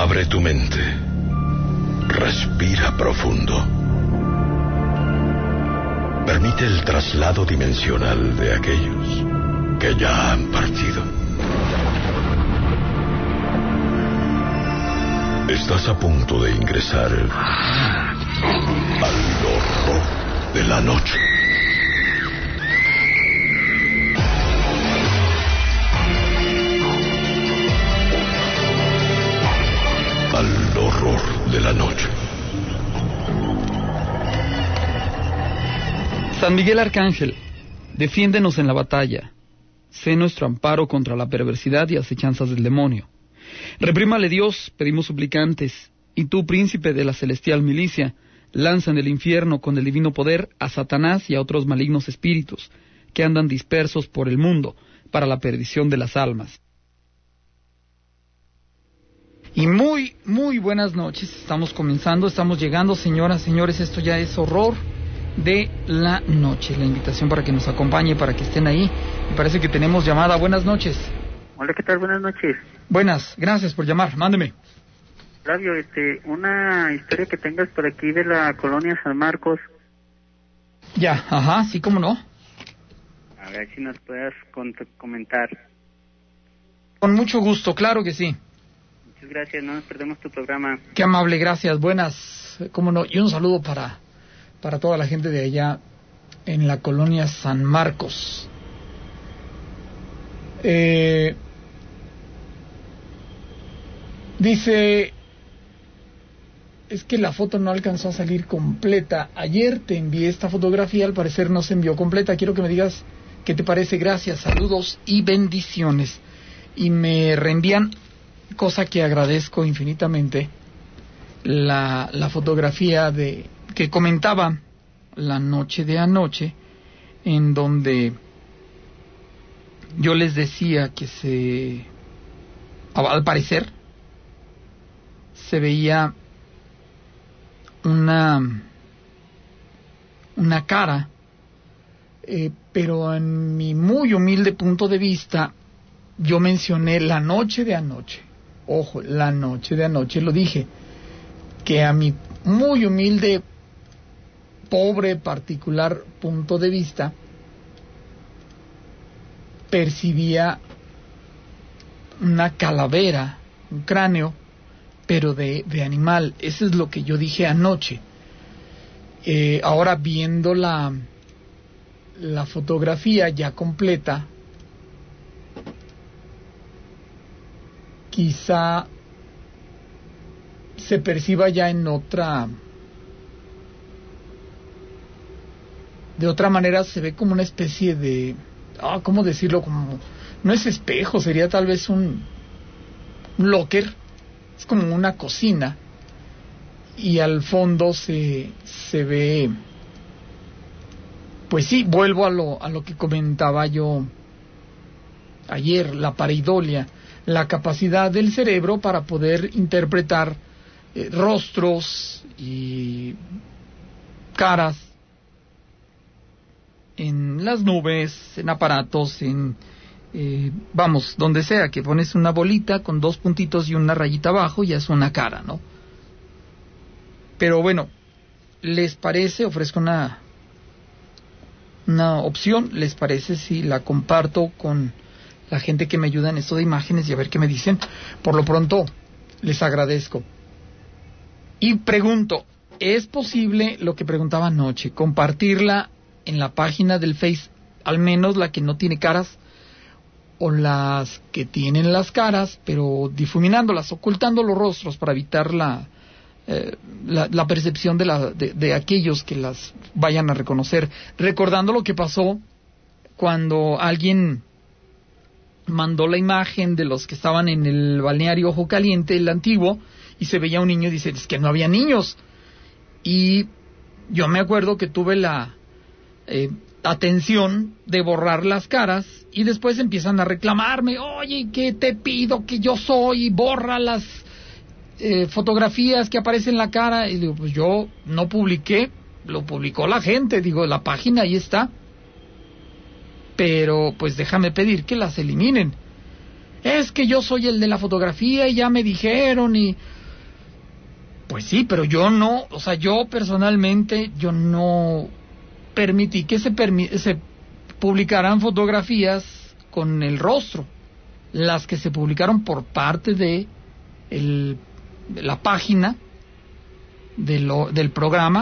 Abre tu mente. Respira profundo. Permite el traslado dimensional de aquellos que ya han partido. Estás a punto de ingresar al horror de la noche. Al horror de la noche. San Miguel Arcángel, defiéndenos en la batalla. Sé nuestro amparo contra la perversidad y acechanzas del demonio. Reprímale Dios, pedimos suplicantes, y tú, príncipe de la celestial milicia, lanza en el infierno con el divino poder a Satanás y a otros malignos espíritus que andan dispersos por el mundo para la perdición de las almas. Y muy buenas noches. Estamos comenzando, estamos llegando, señoras, señores, esto ya es horror de la noche. La invitación para que nos acompañe, para que estén ahí. Me parece que tenemos llamada. Buenas noches. Hola, ¿qué tal? Buenas noches. Buenas, gracias por llamar. Mándeme. Flavio, una historia que tengas por aquí de la colonia San Marcos. Ya, ajá, sí, cómo no. A ver si nos puedas comentar. Con mucho gusto, claro que sí. Muchas gracias, no nos perdemos tu programa. Qué amable, gracias, buenas, cómo no. Y un saludo para toda la gente de allá en la colonia San Marcos. Dice, es que la foto no alcanzó a salir completa. Ayer te envié esta fotografía, al parecer no se envió completa. Quiero que me digas qué te parece. Gracias, saludos y bendiciones. Y me reenvían, cosa que agradezco infinitamente, la fotografía que comentaba la noche de anoche, en donde yo les decía que al parecer se veía una cara, pero en mi muy humilde punto de vista, yo mencioné la noche de anoche. Ojo, la noche de anoche, lo dije, que a mi muy humilde, pobre, particular punto de vista, percibía una calavera, un cráneo, pero de animal. Eso es lo que yo dije anoche. Ahora, viendo la fotografía ya completa, quizá se perciba ya de otra manera. Se ve como una especie de, ¿cómo decirlo? Como, no es espejo, sería tal vez un locker. Es como una cocina, y al fondo se ve, pues sí, vuelvo a lo que comentaba yo ayer, la pareidolia, la capacidad del cerebro para poder interpretar rostros y caras en las nubes, en aparatos, vamos, donde sea, que pones una bolita con dos puntitos y una rayita abajo, ya es una cara, ¿no? Pero bueno, ¿les parece? Ofrezco una opción. ¿Les parece si la comparto con la gente que me ayuda en esto de imágenes y a ver qué me dicen? Por lo pronto, les agradezco. Y pregunto, ¿es posible lo que preguntaba anoche, compartirla en la página del Face, al menos la que no tiene caras, o las que tienen las caras, pero difuminándolas, ocultando los rostros para evitar la percepción de aquellos que las vayan a reconocer? Recordando lo que pasó cuando alguien mandó la imagen de los que estaban en el balneario Ojo Caliente, el antiguo, y se veía un niño y dice, es que no había niños. Y yo me acuerdo que tuve la atención de borrar las caras, y después empiezan a reclamarme, oye, que te pido que yo soy, borra las fotografías que aparecen en la cara. Y digo, pues yo no publiqué, lo publicó la gente, digo, la página ahí está, pero pues déjame pedir que las eliminen. Es que yo soy el de la fotografía y ya me dijeron, y Pues sí, pero yo no, o sea, yo personalmente, yo no permití que se publicaran fotografías con el rostro. Las que se publicaron por parte de la página del programa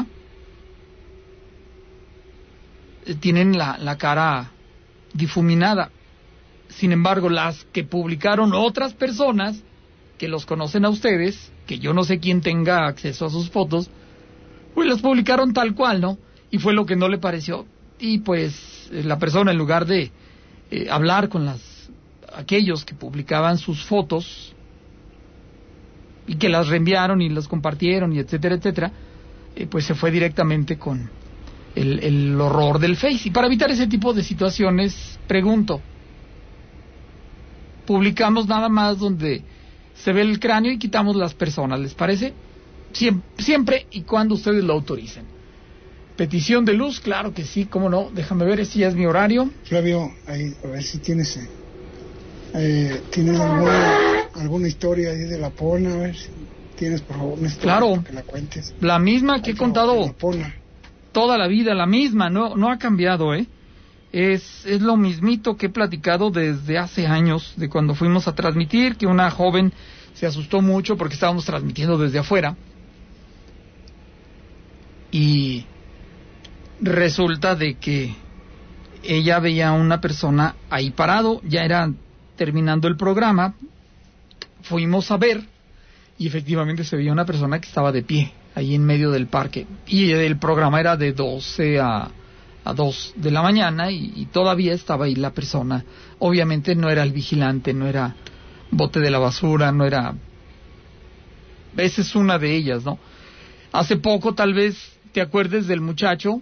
tienen la cara difuminada. Sin embargo, las que publicaron otras personas que los conocen a ustedes, que yo no sé quién tenga acceso a sus fotos, pues las publicaron tal cual, ¿no? Y fue lo que no le pareció. Y pues la persona, en lugar de hablar con aquellos que publicaban sus fotos y que las reenviaron y las compartieron y etcétera, etcétera, pues se fue directamente con el horror del Face. Y para evitar ese tipo de situaciones, pregunto, publicamos nada más donde se ve el cráneo y quitamos las personas, ¿les parece? Siempre y cuando ustedes lo autoricen. Petición de luz, claro que sí, cómo no, déjame ver, este ya es mi horario. Flavio, ahí, a ver si tienes alguna historia ahí de la Pona, a ver si tienes, por favor, una historia, claro, que la cuentes. La misma que he contado toda la vida, la misma, no ha cambiado, es lo mismito que he platicado desde hace años, de cuando fuimos a transmitir, que una joven se asustó mucho porque estábamos transmitiendo desde afuera y resulta de que ella veía a una persona ahí parado, ya era terminando el programa, fuimos a ver y efectivamente se veía una persona que estaba de pie ahí en medio del parque y el programa era de 12 a 2 de la mañana y todavía estaba ahí la persona. Obviamente no era el vigilante, no era bote de la basura, no era... Esa es una de ellas, ¿no? Hace poco tal vez te acuerdes del muchacho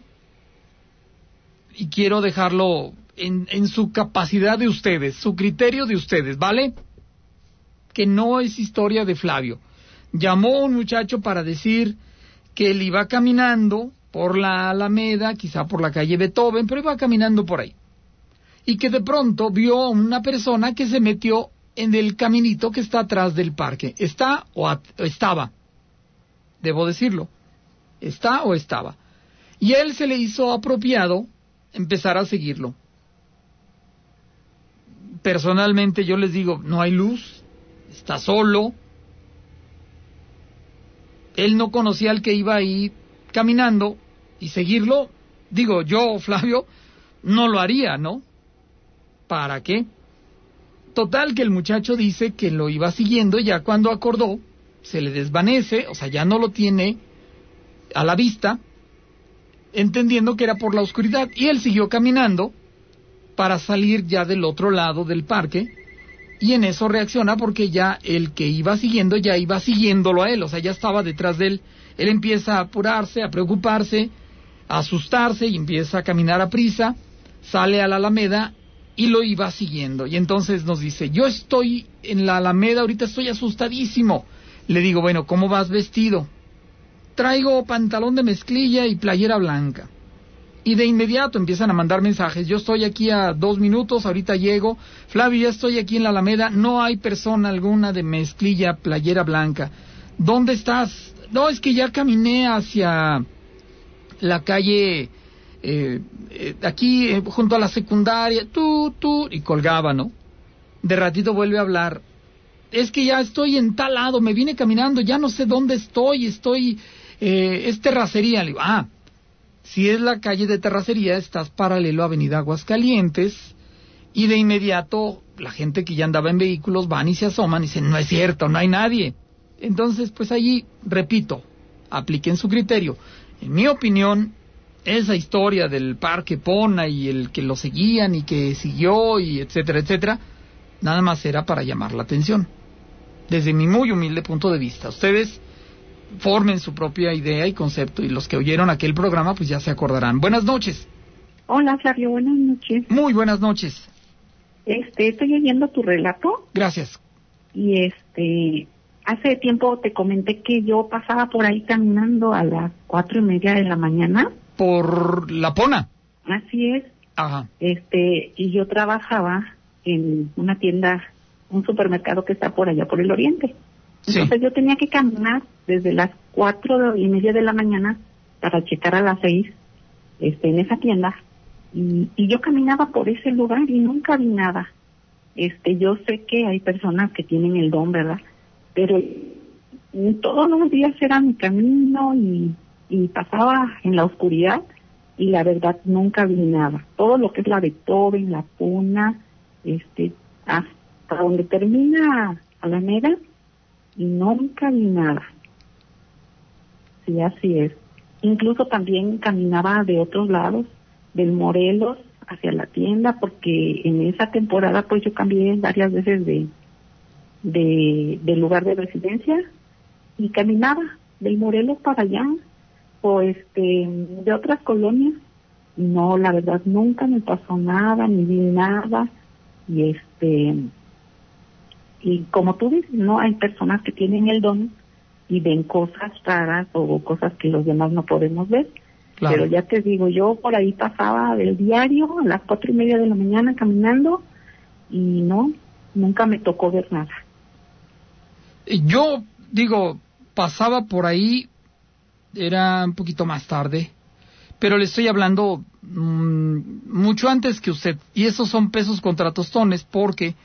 y quiero dejarlo en su capacidad de ustedes, su criterio de ustedes, ¿vale? Que no es historia de Flavio. Llamó un muchacho para decir que él iba caminando por la Alameda, quizá por la calle Beethoven, pero iba caminando por ahí. Y que de pronto vio a una persona que se metió en el caminito que está atrás del parque. ¿Está o estaba? Debo decirlo. ¿Está o estaba? Y a él se le hizo apropiado empezar a seguirlo. Personalmente yo les digo, no hay luz, está solo. Él no conocía al que iba ahí caminando y seguirlo, digo, yo, Flavio, no lo haría, ¿no? ¿Para qué? Total que el muchacho dice que lo iba siguiendo, ya cuando acordó, se le desvanece, o sea, ya no lo tiene a la vista, entendiendo que era por la oscuridad, y él siguió caminando para salir ya del otro lado del parque, y en eso reacciona porque ya el que iba siguiendo, ya iba siguiéndolo a él, o sea, ya estaba detrás de él. Él empieza a apurarse, a preocuparse, a asustarse y empieza a caminar a prisa, sale a la Alameda y lo iba siguiendo. Y entonces nos dice, yo estoy en la Alameda, ahorita estoy asustadísimo. Le digo, bueno, ¿cómo vas vestido? Traigo pantalón de mezclilla y playera blanca. Y de inmediato empiezan a mandar mensajes, yo estoy aquí a 2 minutos, ahorita llego. Flavio, ya estoy aquí en la Alameda, no hay persona alguna de mezclilla, playera blanca. ¿Dónde estás? No, es que ya caminé hacia la calle, aquí junto a la secundaria, y colgaba, ¿no? De ratito vuelve a hablar. Es que ya estoy en tal lado, me vine caminando, ya no sé dónde estoy, es Terracería. Le digo, si es la calle de Terracería, estás paralelo a Avenida Aguascalientes, y de inmediato la gente que ya andaba en vehículos van y se asoman y dicen, no es cierto, no hay nadie. Entonces, pues allí, repito, apliquen su criterio. En mi opinión, esa historia del parque Pona y el que lo seguían y que siguió y etcétera, etcétera, nada más era para llamar la atención. Desde mi muy humilde punto de vista. Ustedes formen su propia idea y concepto y los que oyeron aquel programa pues ya se acordarán. Buenas noches. Hola Flavio, buenas noches. Muy buenas noches. Estoy oyendo tu relato. Gracias. Y hace tiempo te comenté que yo pasaba por ahí caminando a las 4:30 de la mañana. ¿Por la Pona? Así es. Ajá. Y yo trabajaba en una tienda, un supermercado que está por allá por el oriente. Sí. Entonces yo tenía que caminar desde las 4:30 de la mañana para checar a las 6 en esa tienda. Y yo caminaba por ese lugar y nunca vi nada. Yo sé que hay personas que tienen el don, ¿verdad? Pero todos los días era mi camino y pasaba en la oscuridad y la verdad nunca vi nada. Todo lo que es la Beethoven, la Puna, hasta donde termina Alameda, y nunca vi nada. Sí, así es. Incluso también caminaba de otros lados, del Morelos hacia la tienda, porque en esa temporada pues yo cambié varias veces de lugar de residencia y caminaba del Morelos para allá o de otras colonias. No, la verdad nunca me pasó nada, ni vi nada. Y como tú dices, no, hay personas que tienen el don y ven cosas raras o cosas que los demás no podemos ver. Claro. Pero ya te digo, yo por ahí pasaba del diario a las 4:30 de la mañana caminando y no, nunca me tocó ver nada. Yo digo, pasaba por ahí, era un poquito más tarde, pero le estoy hablando mucho antes que usted, y esos son pesos contra tostones, porque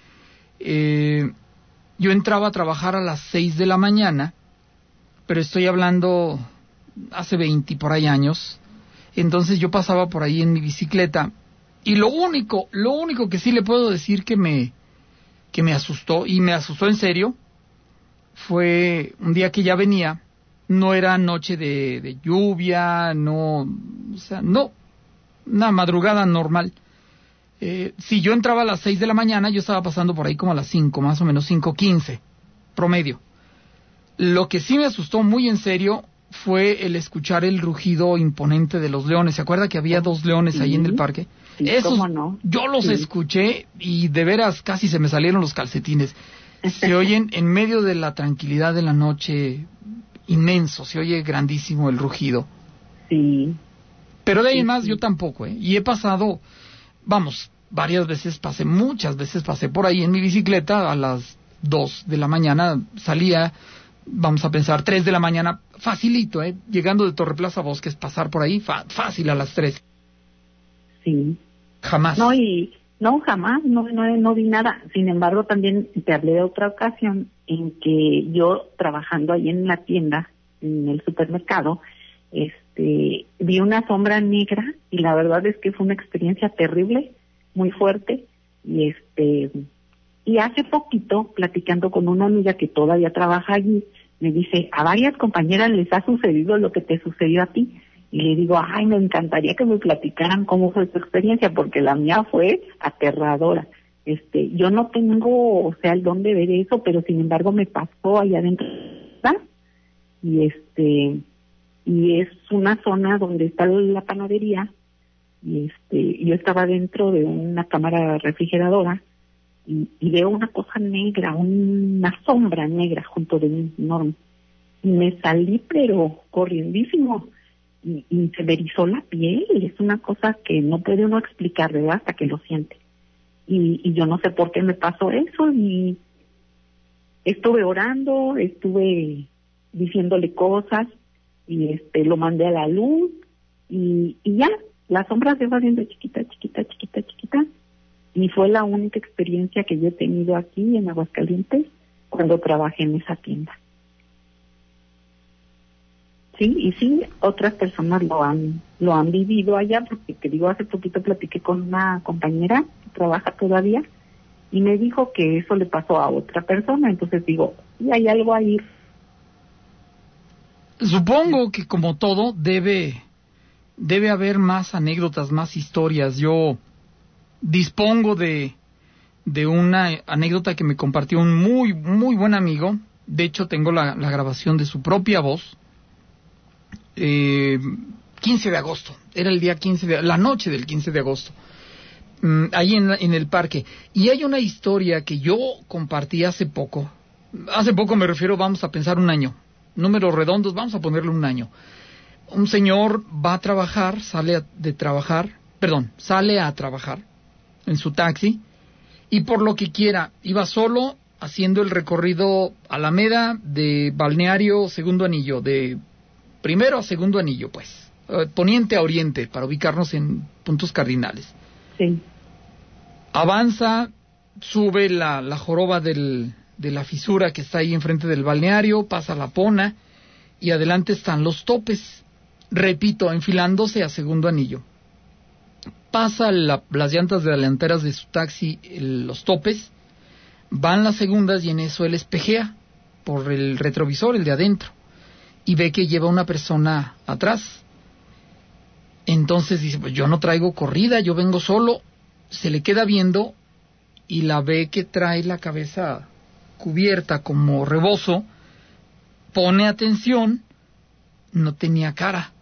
yo entraba a trabajar a las 6 de la mañana, pero estoy hablando hace 20 por ahí años. Entonces yo pasaba por ahí en mi bicicleta y lo único que sí le puedo decir que me asustó, y me asustó en serio, fue un día que ya venía, no era noche de lluvia, no, o sea, no, una madrugada normal. Si yo entraba a las 6 de la mañana, yo estaba pasando por ahí como a las 5, más o menos 5:15, promedio. Lo que sí me asustó muy en serio fue el escuchar el rugido imponente de los leones. ¿Se acuerda que había 2 leones ahí en el parque? Sí, Esos, ¿cómo no? yo los escuché y de veras casi se me salieron los calcetines. Se oyen en medio de la tranquilidad de la noche, inmenso, se oye grandísimo el rugido. Sí. Pero de ahí en más yo tampoco, y he pasado, vamos, muchas veces pasé por ahí en mi bicicleta a las 2 de la mañana, salía, vamos a pensar, 3 de la mañana, facilito, llegando de Torreplaza Bosques, pasar por ahí, fácil a las 3. Sí. Jamás. No, jamás, no vi nada. Sin embargo, también te hablé de otra ocasión en que yo, trabajando ahí en la tienda, en el supermercado, vi una sombra negra y la verdad es que fue una experiencia terrible, muy fuerte, y hace poquito, platicando con una amiga que todavía trabaja allí, me dice, a varias compañeras les ha sucedido lo que te sucedió a ti. Y le digo, ay, me encantaría que me platicaran cómo fue tu experiencia, porque la mía fue aterradora. Yo no tengo, o sea, el don de ver eso, pero sin embargo me pasó allá adentro. Y y es una zona donde está la panadería, y yo estaba dentro de una cámara refrigeradora, y veo una cosa negra, una sombra negra junto de mí, enorme. Y me salí, pero corriendísimo. Y se me erizó la piel, es una cosa que no puede uno explicar, ¿verdad? Hasta que lo siente. Y yo no sé por qué me pasó eso, y estuve orando, estuve diciéndole cosas, y lo mandé a la luz, y ya, la sombra se va haciendo chiquita, y fue la única experiencia que yo he tenido aquí en Aguascalientes cuando trabajé en esa tienda. Sí, y sí, otras personas lo han vivido allá, porque te digo, hace poquito platiqué con una compañera que trabaja todavía y me dijo que eso le pasó a otra persona. Entonces digo, y hay algo ahí. Supongo que como todo debe haber más anécdotas, más historias. Yo dispongo de una anécdota que me compartió un muy muy buen amigo. De hecho tengo la grabación de su propia voz. 15 de agosto, era el día la noche del 15 de agosto, ahí en el parque. Y hay una historia que yo compartí hace poco me refiero, vamos a pensar un año, números redondos, vamos a ponerle un año. Un señor va a trabajar, sale a trabajar en su taxi, y por lo que quiera, iba solo, haciendo el recorrido Alameda de Balneario Segundo Anillo, de primero a Segundo Anillo, pues, poniente a oriente, para ubicarnos en puntos cardinales. Sí. Avanza, sube la joroba de la fisura que está ahí enfrente del balneario, pasa la Pona, y adelante están los topes, repito, enfilándose a Segundo Anillo. Pasa las llantas delanteras de su taxi, los topes, van las segundas y en eso él espejea por el retrovisor, el de adentro, y ve que lleva una persona atrás. Entonces dice, pues yo no traigo corrida, yo vengo solo. Se le queda viendo y la ve que trae la cabeza cubierta como rebozo, pone atención, no tenía cara.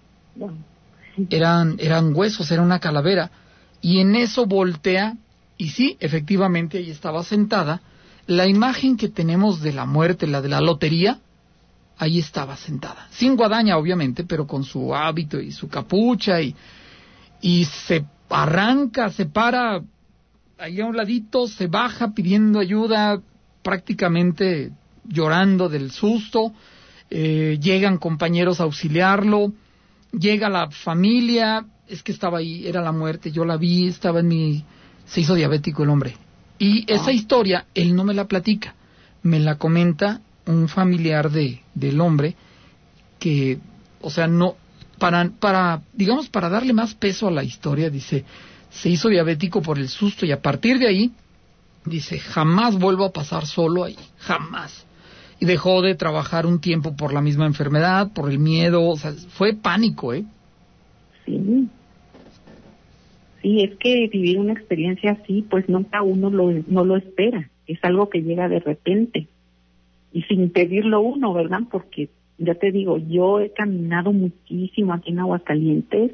Eran huesos, era una calavera, y en eso voltea, y sí, efectivamente, ahí estaba sentada, la imagen que tenemos de la muerte, la de la lotería, ahí estaba sentada, sin guadaña obviamente, pero con su hábito y su capucha, y se arranca, se para ahí a un ladito, se baja pidiendo ayuda, prácticamente llorando del susto. Llegan compañeros a auxiliarlo, llega la familia, es que estaba ahí, era la muerte, yo la vi, estaba se hizo diabético el hombre. Y esa historia, él no me la platica, me la comenta un familiar del hombre, que, o sea, no, digamos, para darle más peso a la historia, dice, se hizo diabético por el susto, y a partir de ahí, dice, jamás vuelvo a pasar solo ahí, jamás. Y dejó de trabajar un tiempo por la misma enfermedad, por el miedo, o sea, fue pánico, ¿eh? Sí. Sí, es que vivir una experiencia así, pues nunca uno no lo espera, es algo que llega de repente, y sin pedirlo uno, ¿verdad? Porque, ya te digo, yo he caminado muchísimo aquí en Aguascalientes,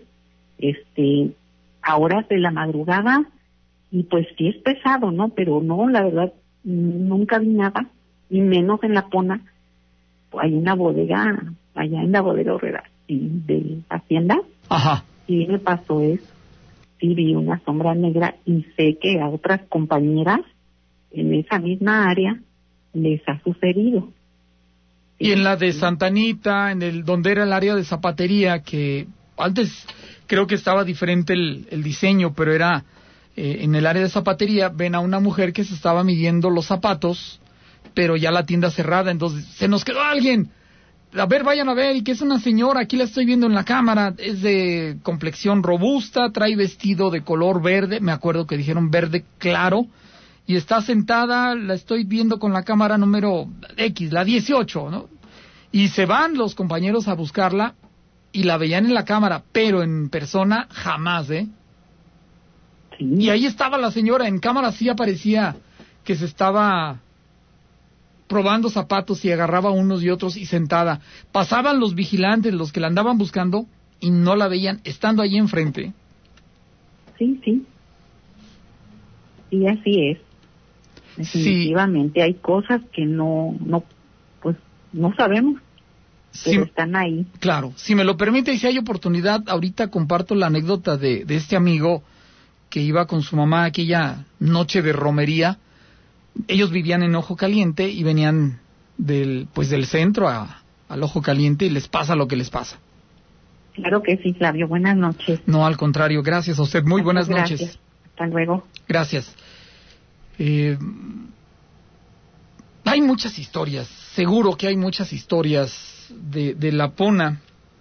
a horas de la madrugada, y pues sí es pesado, ¿no? Pero no, la verdad, nunca vi nada, y menos en la Pona. Hay una bodega, allá en la bodega Herrera, de Hacienda. Ajá. Sí me pasó eso. Sí vi una sombra negra, y sé que a otras compañeras en esa misma área les ha sucedido. Y en la de Santa Anita, donde era el área de zapatería, que antes creo que estaba diferente el diseño, pero era en el área de zapatería, ven a una mujer que se estaba midiendo los zapatos, pero ya la tienda cerrada, entonces se nos quedó alguien. A ver, vayan a ver, y que es una señora, aquí la estoy viendo en la cámara, es de complexión robusta, trae vestido de color verde, me acuerdo que dijeron verde claro, y está sentada, la estoy viendo con la cámara número X, la 18, ¿no? Y se van los compañeros a buscarla, y la veían en la cámara, pero en persona jamás, ¿eh? Sí. Y ahí estaba la señora, en cámara sí aparecía que se estaba probando zapatos y agarraba unos y otros y sentada. Pasaban los vigilantes, los que la andaban buscando, y no la veían, estando allí enfrente. Sí, sí. Y así es. Definitivamente hay cosas que no sabemos, pero están ahí. Claro, si me lo permite y si hay oportunidad, ahorita comparto la anécdota de este amigo que iba con su mamá aquella noche de romería. Ellos vivían en Ojo Caliente y venían del centro al Ojo Caliente, y les pasa lo que les pasa. Claro que sí, Flavio. Buenas noches. No, al contrario, gracias a usted. Muy buenas noches. Hasta luego. Gracias. Hay muchas historias, seguro que hay muchas historias de la Pona.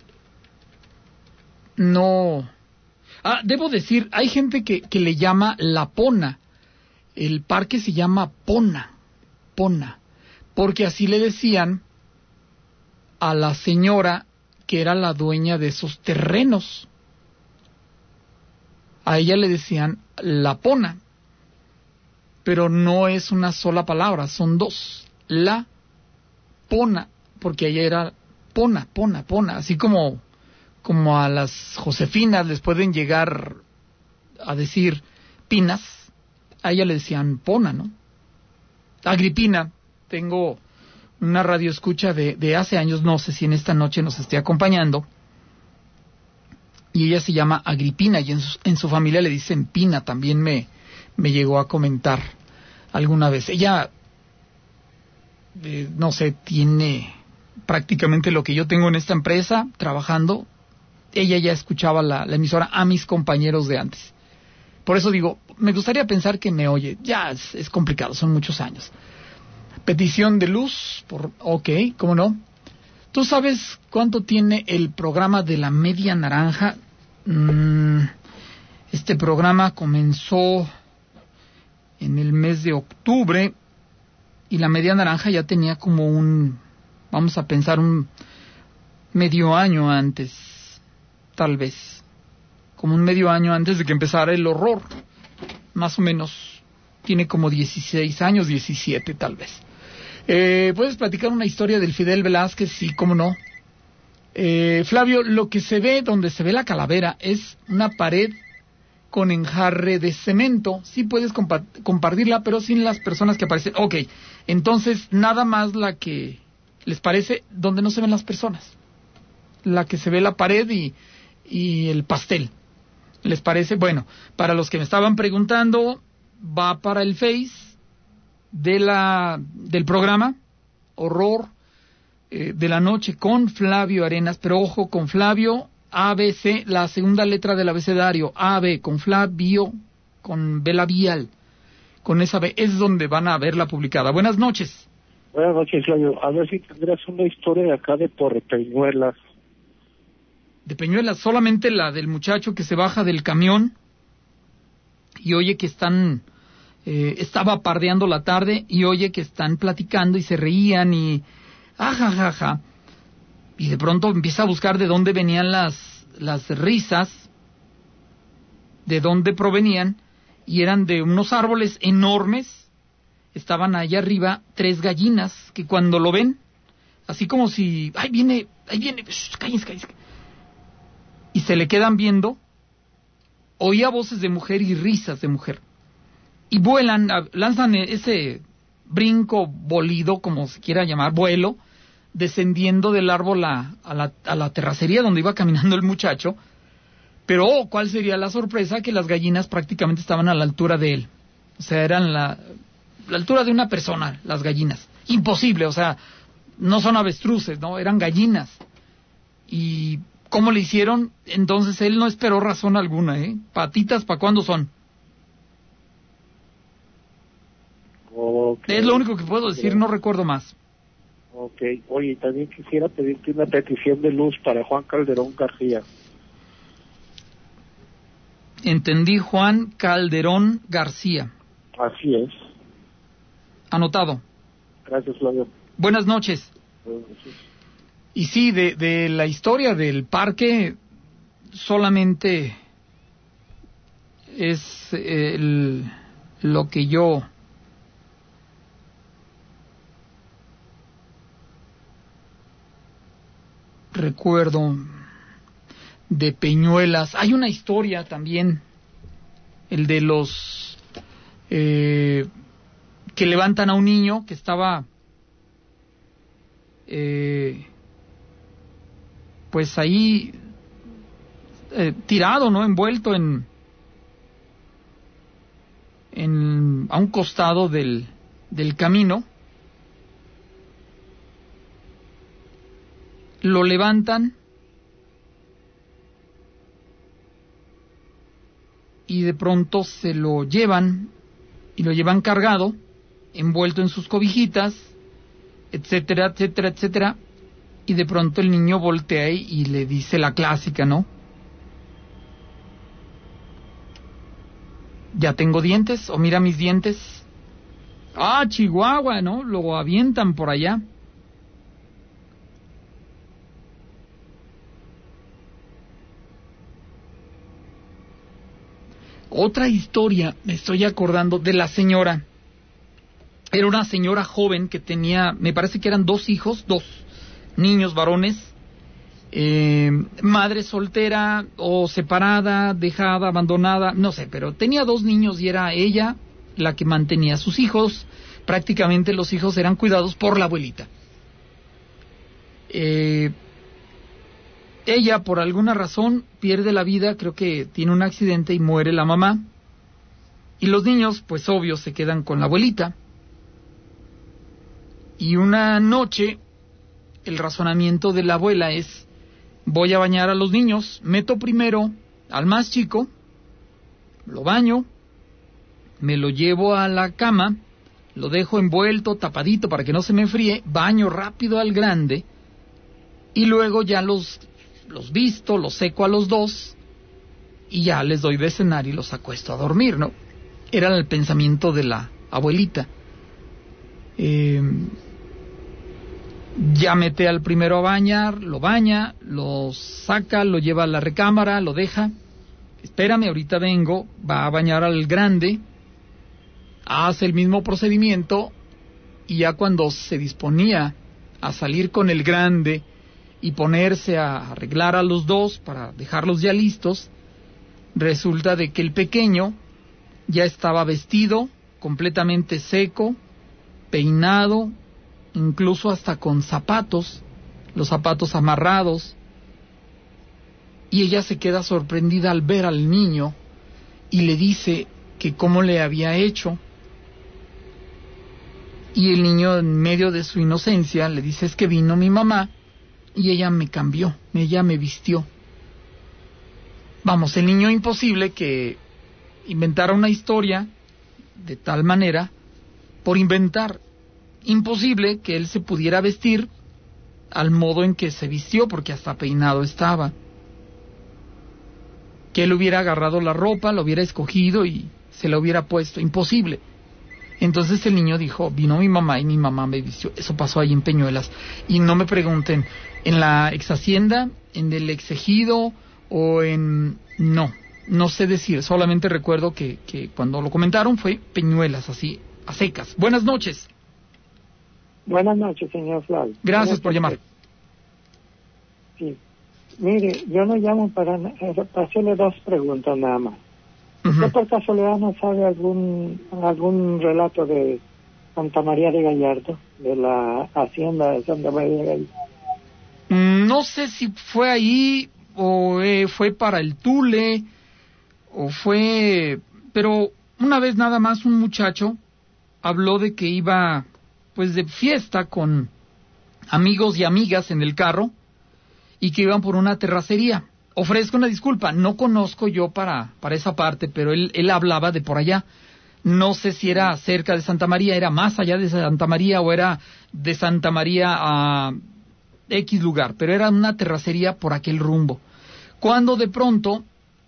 No. Debo decir, hay gente que le llama La Pona. El parque se llama Pona, porque así le decían a la señora que era la dueña de esos terrenos. A ella le decían La Pona, pero no es una sola palabra, son dos. La Pona, porque ella era Pona, así como a las Josefinas les pueden llegar a decir Pinas, a ella le decían Pona, ¿no? Agripina, tengo una radioescucha de hace años, no sé si en esta noche nos esté acompañando, y ella se llama Agripina, y en su familia le dicen Pina, también me llegó a comentar alguna vez. Ella no sé, tiene prácticamente lo que yo tengo en esta empresa trabajando. Ella ya escuchaba la emisora a mis compañeros de antes. Por eso digo, me gustaría pensar que me oye. Ya es complicado, son muchos años. Petición de luz, ok, ¿cómo no? ¿Tú sabes cuánto tiene el programa de la Media Naranja? Este programa comenzó en el mes de octubre y la Media Naranja ya tenía como vamos a pensar, un medio año antes, tal vez. Como un medio año antes de que empezara el horror. Más o menos. Tiene como 16 años, 17 tal vez. ¿Puedes platicar una historia del Fidel Velázquez? Sí, cómo no. Flavio, lo que se ve, donde se ve la calavera, es una pared con enjarre de cemento. Sí puedes compartirla, pero sin las personas que aparecen. Ok, entonces nada más la que les parece donde no se ven las personas. La que se ve la pared y el pastel. ¿Les parece? Bueno, para los que me estaban preguntando, va para el Face del programa Horror de la Noche con Flavio Arenas, pero ojo, con Flavio ABC, la segunda letra del abecedario, AB, con Flavio, con B labial, con esa B, es donde van a verla publicada. Buenas noches. Buenas noches, Flavio. A ver si tendrás una historia de acá de Peñuelas. De Peñuelas, solamente la del muchacho que se baja del camión y oye que estaba pardeando la tarde y oye que están platicando y se reían y ajajaja. Y de pronto empieza a buscar de dónde venían las risas, de dónde provenían, y eran de unos árboles enormes. Estaban allá arriba 3 gallinas que cuando lo ven, así como si, ahí viene, cállense. Y se le quedan viendo, oía voces de mujer y risas de mujer. Y vuelan, lanzan ese brinco bolido, como se quiera llamar, vuelo, descendiendo del árbol a la terracería donde iba caminando el muchacho. Pero, ¿cuál sería la sorpresa? Que las gallinas prácticamente estaban a la altura de él. O sea, eran la altura de una persona, las gallinas. Imposible, o sea, no son avestruces, ¿no? Eran gallinas. Y ¿cómo le hicieron? Entonces él no esperó razón alguna, ¿eh? Patitas, ¿para cuándo son? Okay. Es lo único que puedo decir, no recuerdo más. Ok. Oye, también quisiera pedirte una petición de luz para Juan Calderón García. Entendí, Juan Calderón García. Así es. Anotado. Gracias, Flavio. Buenas noches. Buenas noches. Y sí, de la historia del parque, solamente es lo que yo recuerdo de Peñuelas. Hay una historia también, el de los que levantan a un niño que estaba pues ahí tirado, ¿no? Envuelto a un costado del camino. Lo levantan y de pronto se lo llevan y lo llevan cargado, envuelto en sus cobijitas, etcétera, etcétera, etcétera. Y de pronto el niño voltea y le dice la clásica, ¿no? ¿Ya tengo dientes? ¿O mira mis dientes? ¡Ah, Chihuahua!, ¿no? Lo avientan por allá. Otra historia, me estoy acordando, de la señora. Era una señora joven que tenía, me parece que eran 2 hijos, 2 niños varones, madre soltera o separada, dejada, abandonada, no sé, pero tenía 2 niños y era ella la que mantenía a sus hijos. Prácticamente los hijos eran cuidados por la abuelita. Ella, por alguna razón, pierde la vida, creo que tiene un accidente y muere la mamá. Y los niños, pues obvio, se quedan con la abuelita. Y una noche, el razonamiento de la abuela es, voy a bañar a los niños, meto primero al más chico, lo baño, me lo llevo a la cama, lo dejo envuelto, tapadito para que no se me enfríe, baño rápido al grande, y luego ya los visto, los seco a los dos, y ya les doy de cenar y los acuesto a dormir, ¿no? Era el pensamiento de la abuelita. Ya mete al primero a bañar, lo baña, lo saca, lo lleva a la recámara, lo deja. Espérame, ahorita vengo, va a bañar al grande, hace el mismo procedimiento, y ya cuando se disponía a salir con el grande y ponerse a arreglar a los dos para dejarlos ya listos, resulta de que el pequeño ya estaba vestido, completamente seco, peinado, incluso hasta con zapatos, los zapatos amarrados, y ella se queda sorprendida al ver al niño y le dice que cómo le había hecho. Y el niño, en medio de su inocencia, le dice, es que vino mi mamá y ella me cambió, ella me vistió. Vamos, el niño imposible que inventara una historia de tal manera por inventar. Imposible que él se pudiera vestir al modo en que se vistió, porque hasta peinado estaba. Que él hubiera agarrado la ropa, lo hubiera escogido y se la hubiera puesto. Imposible. Entonces el niño dijo, vino mi mamá y mi mamá me vistió. Eso pasó ahí en Peñuelas. Y no me pregunten, ¿en la ex hacienda, en el ex ejido o en...? No sé decir. Solamente recuerdo que cuando lo comentaron fue Peñuelas, así, a secas. Buenas noches. Buenas noches, señor Flavio. Gracias por llamar. Sí. Mire, yo no llamo para hacerle dos preguntas nada más. ¿Usted por casualidad no sabe algún relato de Santa María de Gallardo, de la hacienda de Santa María de Gallardo? No sé si fue ahí o fue para el Tule o fue... Pero una vez nada más un muchacho habló de que iba pues de fiesta con amigos y amigas en el carro y que iban por una terracería. Ofrezco una disculpa, no conozco yo para esa parte, pero él hablaba de por allá. No sé si era cerca de Santa María, era más allá de Santa María o era de Santa María a X lugar, pero era una terracería por aquel rumbo. Cuando de pronto,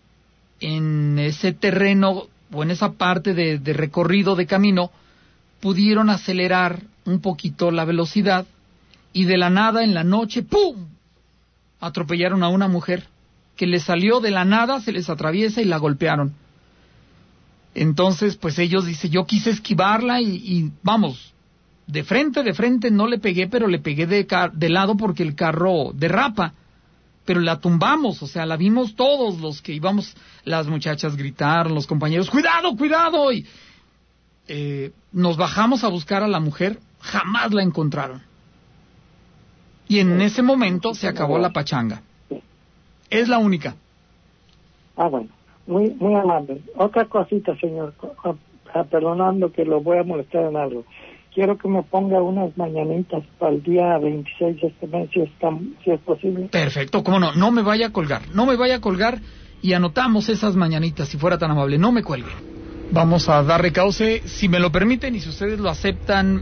en ese terreno o en esa parte de recorrido de camino, pudieron acelerar un poquito la velocidad y de la nada en la noche, ¡pum!, atropellaron a una mujer que les salió de la nada, se les atraviesa y la golpearon. Entonces, pues ellos dicen, yo quise esquivarla y vamos, de frente no le pegué, pero le pegué de lado porque el carro derrapa, pero la tumbamos, o sea, la vimos todos los que íbamos, las muchachas gritaron, los compañeros, ¡cuidado, cuidado! Y nos bajamos a buscar a la mujer, jamás la encontraron. Y en ese momento se acabó la pachanga. Es la única. Ah, bueno, muy amable. Otra cosita, señor, perdonando que lo voy a molestar en algo. Quiero que me ponga unas mañanitas para el día 26 de este mes, si es posible. Perfecto, cómo no, no me vaya a colgar y anotamos esas mañanitas, si fuera tan amable, no me cuelgue. Vamos a dar recauce, si me lo permiten y si ustedes lo aceptan,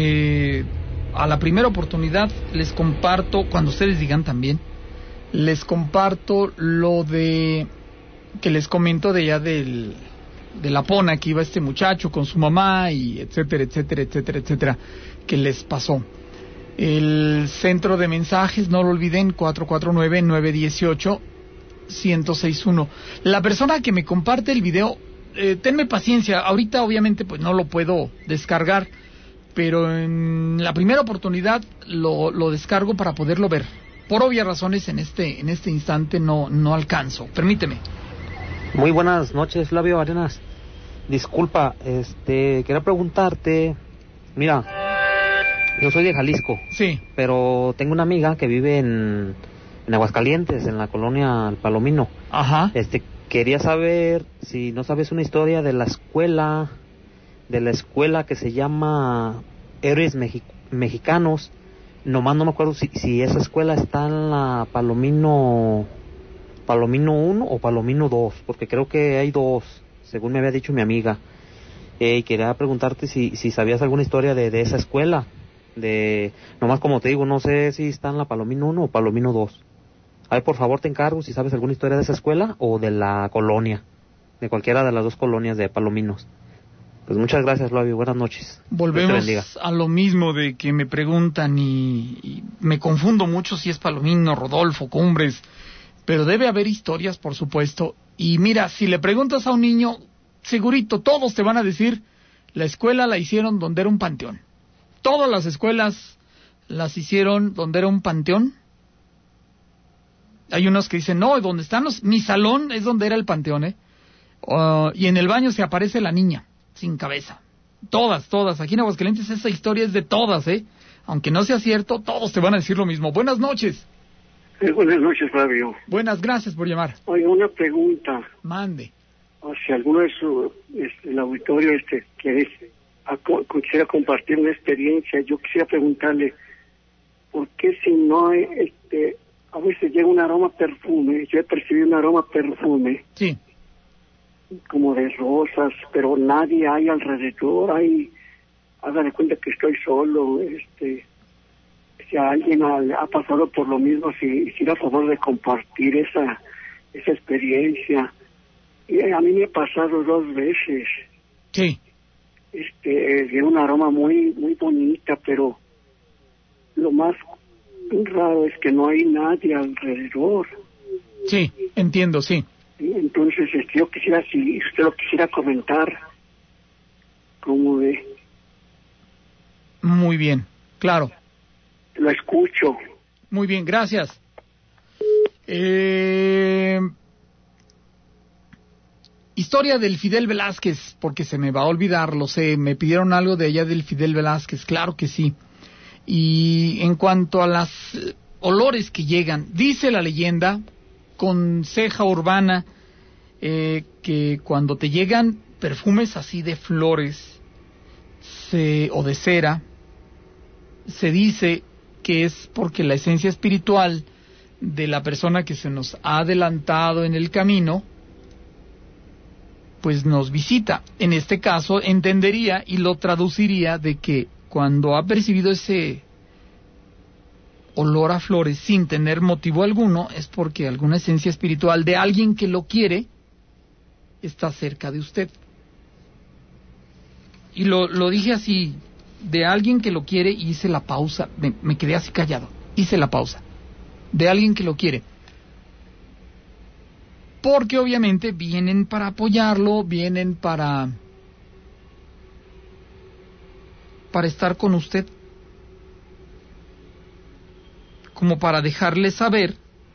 a la primera oportunidad les comparto, cuando ustedes digan también, les comparto lo de que les comento de ya de la Pona, que iba este muchacho con su mamá y etcétera, que les pasó. El centro de mensajes, no lo olviden, 449-918-1061. La persona que me comparte el video, tenme paciencia, ahorita obviamente pues no lo puedo descargar, pero en la primera oportunidad lo descargo para poderlo ver. Por obvias razones en este instante no alcanzo. Permíteme. Muy buenas noches, Flavio Arenas. Disculpa, quería preguntarte, mira, yo soy de Jalisco. Sí. Pero tengo una amiga que vive en Aguascalientes, en la colonia El Palomino. Ajá. Quería saber si no sabes una historia de la escuela que se llama héroes mexicanos. Nomás no me acuerdo si esa escuela está en la Palomino 1 o Palomino 2, porque creo que hay 2, según me había dicho mi amiga. Y quería preguntarte si sabías alguna historia de esa escuela. Nomás como te digo, no sé si está en la Palomino 1 o Palomino 2. Ay, por favor, te encargo si sabes alguna historia de esa escuela o de la colonia, de cualquiera de las 2 colonias de Palominos. Pues muchas gracias, Flavio. Buenas noches. Volvemos a lo mismo de que me preguntan y me confundo mucho si es Palomino, Rodolfo, Cumbres, pero debe haber historias, por supuesto. Y mira, si le preguntas a un niño, segurito todos te van a decir, la escuela la hicieron donde era un panteón. Todas las escuelas las hicieron donde era un panteón. Hay unos que dicen, no, donde están mi salón es donde era el panteón, y en el baño se aparece la niña sin cabeza. Todas. Aquí en Aguascalientes esa historia es de todas, Aunque no sea cierto, todos te van a decir lo mismo. Buenas noches. Buenas noches, Flavio. Buenas, gracias por llamar. Oye, una pregunta. Mande. O si alguno de el auditorio quisiera compartir una experiencia, yo quisiera preguntarle, ¿por qué si no a veces llega un aroma perfume? Yo he percibido un aroma perfume. Sí. Como de rosas, pero nadie hay alrededor. Haga de cuenta que estoy solo. Si alguien ha pasado por lo mismo, si a favor de compartir esa experiencia. Y a mí me ha pasado 2 veces. Sí. De un aroma muy muy bonita, pero lo más raro es que no hay nadie alrededor. Sí, entiendo, sí. Entonces, yo quisiera, si usted lo quisiera comentar, ¿cómo ve? Muy bien, claro. Lo escucho. Muy bien, gracias. Historia del Fidel Velázquez, porque se me va a olvidar, lo sé, me pidieron algo de allá del Fidel Velázquez, claro que sí. Y en cuanto a las olores que llegan, dice la leyenda, con ceja urbana, que cuando te llegan perfumes así de flores o de cera, se dice que es porque la esencia espiritual de la persona que se nos ha adelantado en el camino pues nos visita. En este caso entendería y lo traduciría de que cuando ha percibido ese olor a flores sin tener motivo alguno, es porque alguna esencia espiritual de alguien que lo quiere está cerca de usted. Y lo dije así, de alguien que lo quiere, y hice la pausa, me quedé así callado, hice la pausa, de alguien que lo quiere. Porque obviamente vienen para apoyarlo, vienen para estar con usted, como para dejarle saber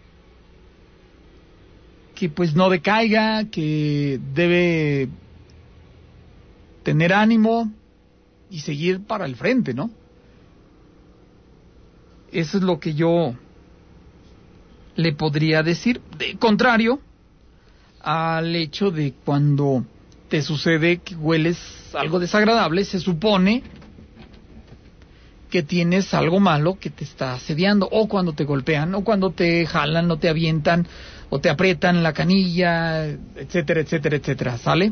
que pues no decaiga, que debe tener ánimo y seguir para el frente, ¿no? Eso es lo que yo le podría decir. De contrario al hecho de cuando te sucede que hueles algo desagradable, se supone que tienes algo malo que te está asediando, o cuando te golpean, o cuando te jalan, o te avientan, o te aprietan la canilla, etcétera, etcétera, etcétera, ¿sale?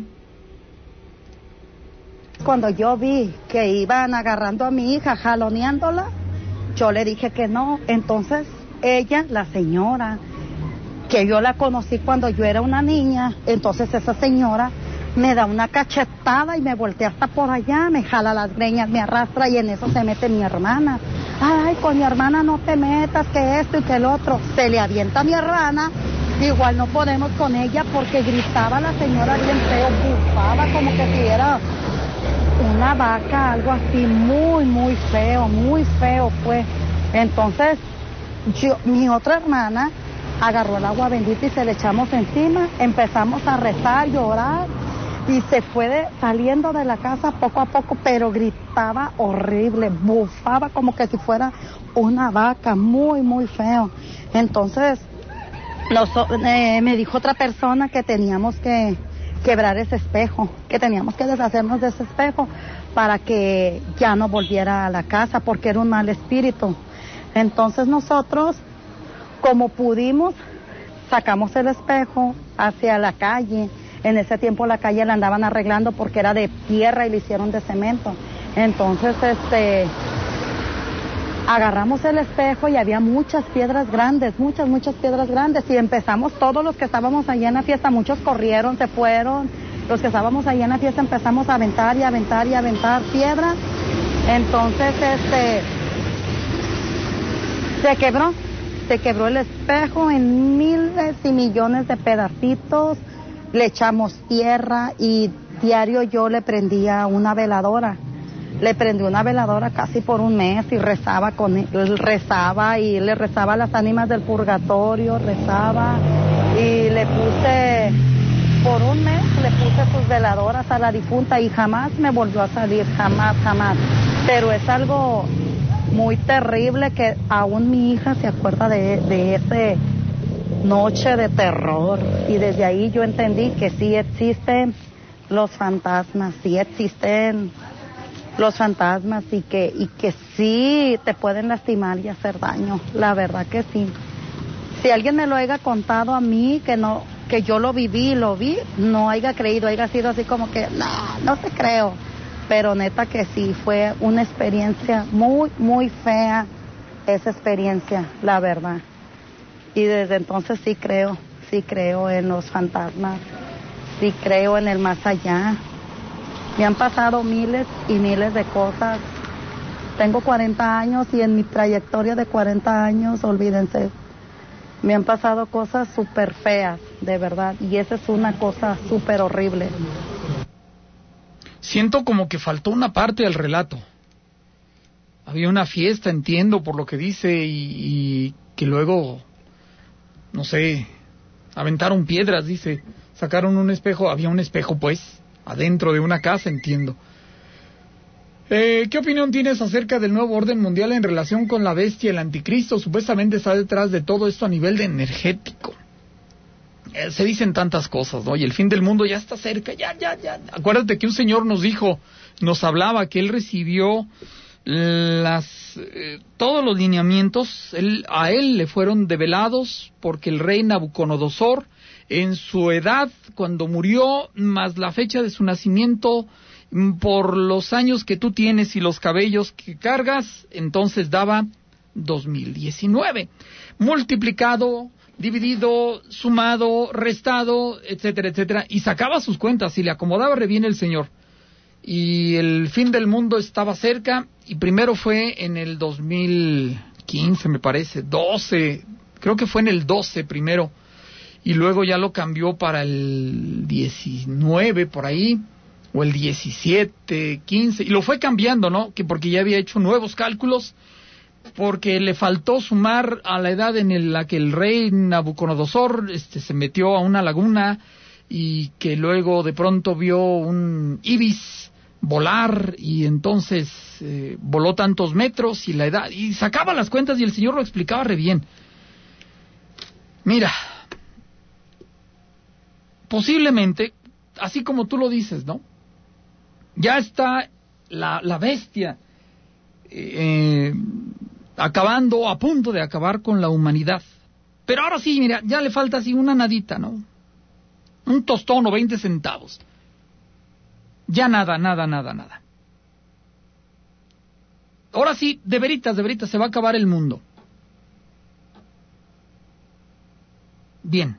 Cuando yo vi que iban agarrando a mi hija, jaloneándola, yo le dije que no. Entonces ella, la señora, que yo la conocí cuando yo era una niña, entonces esa señora me da una cachetada y me voltea hasta por allá, me jala las greñas, me arrastra, y en eso se mete mi hermana. Ay, con mi hermana no te metas, que esto y que el otro. Se le avienta a mi hermana, igual no podemos con ella porque gritaba la señora bien feo, bufaba como que si era una vaca, algo así, muy, muy feo fue. Entonces, mi otra hermana agarró el agua bendita y se le echamos encima, empezamos a rezar, llorar, y se fue saliendo de la casa poco a poco, pero gritaba horrible, bufaba como que si fuera una vaca, muy, muy feo. Entonces, me dijo otra persona que teníamos que quebrar ese espejo, que teníamos que deshacernos de ese espejo, para que ya no volviera a la casa porque era un mal espíritu. Entonces nosotros, como pudimos, sacamos el espejo hacia la calle. En ese tiempo la calle la andaban arreglando porque era de tierra y le hicieron de cemento. Entonces agarramos el espejo y había muchas piedras grandes, muchas piedras grandes, y empezamos, todos los que estábamos allá en la fiesta, muchos corrieron, se fueron, los que estábamos allá en la fiesta empezamos a aventar piedras. Entonces se quebró el espejo en miles y millones de pedacitos, le echamos tierra y diario yo le prendía una veladora. Le prendí una veladora casi por un mes y rezaba y le rezaba a las ánimas del purgatorio, rezaba y le puse, por un mes le puse sus veladoras a la difunta y jamás me volvió a salir, jamás. Pero es algo muy terrible que aún mi hija se acuerda de esa noche de terror, y desde ahí yo entendí que sí existen los fantasmas, y que sí te pueden lastimar y hacer daño, la verdad que sí. Si alguien me lo haya contado a mí, que yo lo vi, no haya creído, haya sido así como que, no te creo. Pero neta que sí, fue una experiencia muy, muy fea, esa experiencia, la verdad. Y desde entonces sí creo en los fantasmas, sí creo en el más allá. Me han pasado miles y miles de cosas. Tengo 40 años y en mi trayectoria de 40 años, olvídense, me han pasado cosas súper feas, de verdad. Y esa es una cosa súper horrible. Siento como que faltó una parte del relato. Había una fiesta, entiendo por lo que dice, y que luego, no sé, aventaron piedras, dice, sacaron un espejo, había un espejo pues, adentro de una casa, entiendo. ¿Qué opinión tienes acerca del nuevo orden mundial en relación con la bestia, el anticristo? Supuestamente está detrás de todo esto a nivel de energético. Se dicen tantas cosas, ¿no? Y el fin del mundo ya está cerca, ya. Acuérdate que un señor nos hablaba que él recibió todos los lineamientos, a él le fueron develados porque el rey Nabucodonosor, en su edad, cuando murió, más la fecha de su nacimiento, por los años que tú tienes y los cabellos que cargas, entonces daba 2019. Multiplicado, dividido, sumado, restado, etcétera, etcétera, y sacaba sus cuentas y le acomodaba re bien el señor. Y el fin del mundo estaba cerca, y primero fue en el 2015, me parece, 12, creo que fue en el 12 primero, y luego ya lo cambió para el 19 por ahí, o el 17, 15, y lo fue cambiando, ¿no? Que porque ya había hecho nuevos cálculos, porque le faltó sumar a la edad en la que el rey Nabucodonosor se metió a una laguna, y que luego de pronto vio un ibis volar, y entonces voló tantos metros, y la edad, y sacaba las cuentas, y el señor lo explicaba re bien. Mira, posiblemente, así como tú lo dices, ¿no? Ya está la bestia acabando, a punto de acabar con la humanidad. Pero ahora sí, mira, ya le falta así una nadita, ¿no? Un tostón o 20 centavos. Ya nada. Ahora sí, de veritas, se va a acabar el mundo. Bien.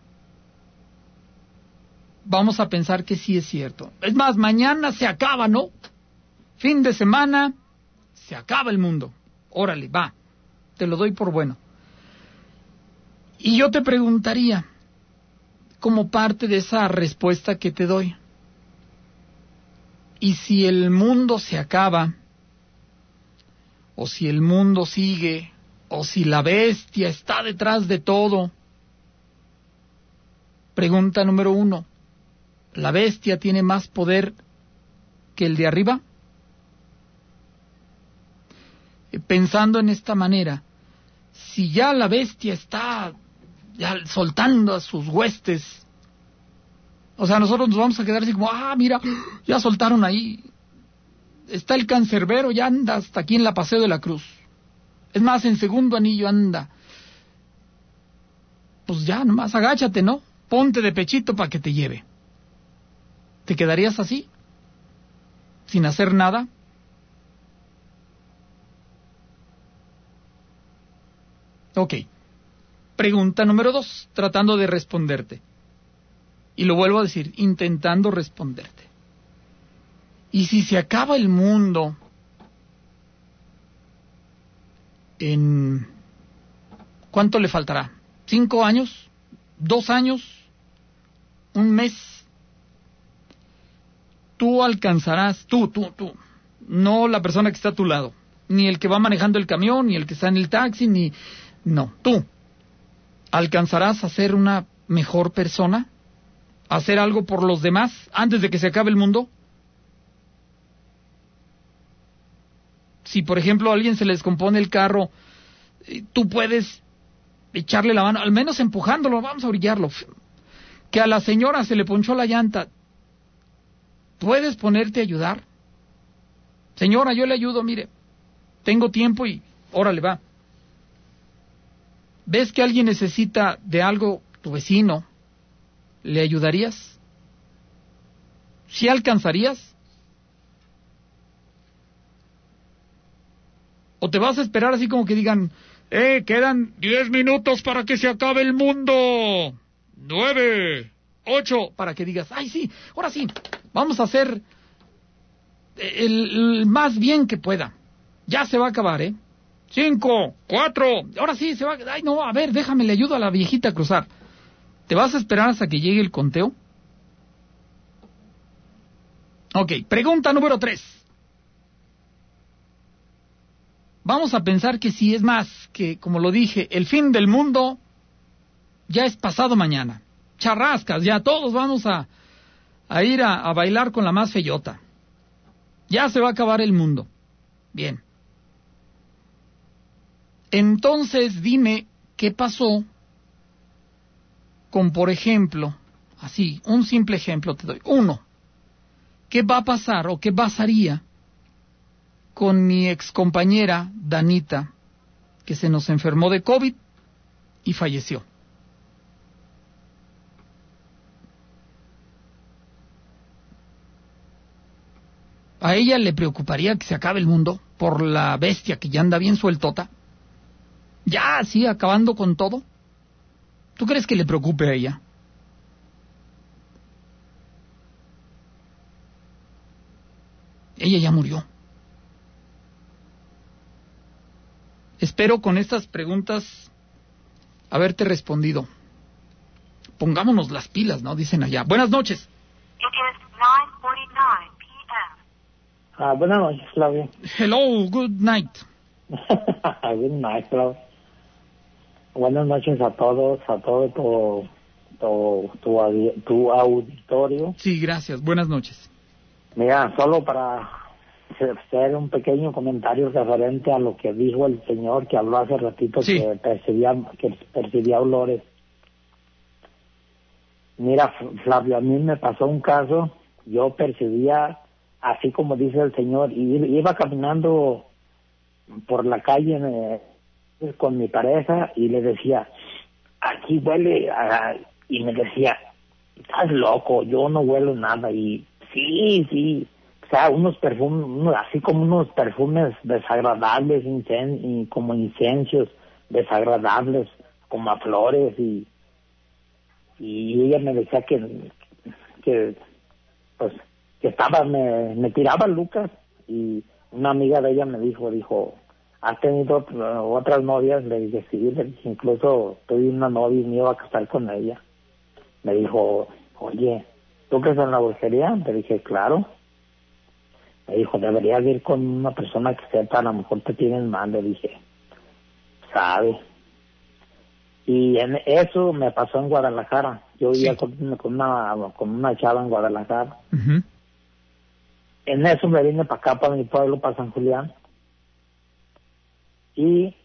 Vamos a pensar que sí es cierto. Es más, mañana se acaba, ¿no? Fin de semana, se acaba el mundo. Órale, va. Te lo doy por bueno. Y yo te preguntaría, como parte de esa respuesta que te doy, ¿y si el mundo se acaba? ¿O si el mundo sigue? ¿O si la bestia está detrás de todo? Pregunta número 1. ¿La bestia tiene más poder que el de arriba? Pensando en esta manera, si ya la bestia está ya soltando a sus huestes, o sea, nosotros nos vamos a quedar así como, mira, ya soltaron ahí. está el cancerbero, ya anda hasta aquí en la Paseo de la Cruz. Es más, en Segundo Anillo anda. Pues ya, nomás agáchate, ¿no? Ponte de pechito para que te lleve. ¿Te quedarías así? ¿Sin hacer nada? Ok. Pregunta número 2, tratando de responderte. Y lo vuelvo a decir, intentando responderte. ¿Y si se acaba el mundo en... ¿cuánto le faltará? ¿5 años? ¿2 años? ¿1 mes? Tú alcanzarás, tú, no la persona que está a tu lado, ni el que va manejando el camión, ni el que está en el taxi, ni... No, tú. ¿Alcanzarás a ser una mejor persona? ¿A hacer algo por los demás antes de que se acabe el mundo? Si, por ejemplo, a alguien se le descompone el carro, tú puedes echarle la mano, al menos empujándolo, vamos a orillarlo. Que a la señora se le ponchó la llanta, ¿puedes ponerte a ayudar? Señora, yo le ayudo, mire, tengo tiempo y órale, va. ¿Ves que alguien necesita de algo, tu vecino? ¿Le ayudarías? ¿Sí alcanzarías? ¿O te vas a esperar así como que digan, quedan 10 minutos para que se acabe el mundo? 9, 8, para que digas, ay sí, ahora sí, vamos a hacer el más bien que pueda. Ya se va a acabar, 5, 4, ahora sí se va. Ay no, a ver, déjame, le ayudo a la viejita a cruzar. ¿Te vas a esperar hasta que llegue el conteo? Ok, pregunta número 3. Vamos a pensar que si es más, que como lo dije, el fin del mundo ya es pasado mañana. Charrascas, ya todos vamos a ir a bailar con la más feyota. Ya se va a acabar el mundo. Bien. Entonces dime qué pasó con, por ejemplo, así, un simple ejemplo te doy. 1. ¿Qué va a pasar o qué pasaría con mi excompañera Danita, que se nos enfermó de COVID y falleció? ¿A ella le preocuparía que se acabe el mundo por la bestia que ya anda bien sueltota? Ya así, acabando con todo. ¿Tú crees que le preocupe a ella? Ella ya murió. Espero con estas preguntas haberte respondido. Pongámonos las pilas, ¿no? Dicen allá. Buenas noches. It is 9:49 p.m. Buenas noches, Claudia. Hello, good night. Good night, Claudia. Buenas noches a todos, a todo tu auditorio. Sí, gracias. Buenas noches. Mira, solo para hacer un pequeño comentario referente a lo que dijo el señor que habló hace ratito, sí, que percibía olores. Mira, Flavio, a mí me pasó un caso, yo percibía, así como dice el señor, y iba caminando por la calle con mi pareja y le decía, aquí huele, y me decía, estás loco, yo no huelo nada, y sí, o sea, unos perfumes, así como unos perfumes desagradables, y como incensios desagradables, como a flores, y ella me decía que pues, que estaba, me tiraba Lucas, y una amiga de ella me dijo, ¿has tenido otras novias? Le dije, sí, le dije, incluso tuve una novia y me iba a casar con ella. Me dijo, oye, ¿tú crees en la brujería? Le dije, claro. Me dijo, deberías ir con una persona que sepa, a lo mejor te tienen mal. Le dije, sabe. Y en eso me pasó en Guadalajara. Yo vivía con una chava en Guadalajara. Uh-huh. En eso me vine para acá, para mi pueblo, para San Julián. Y,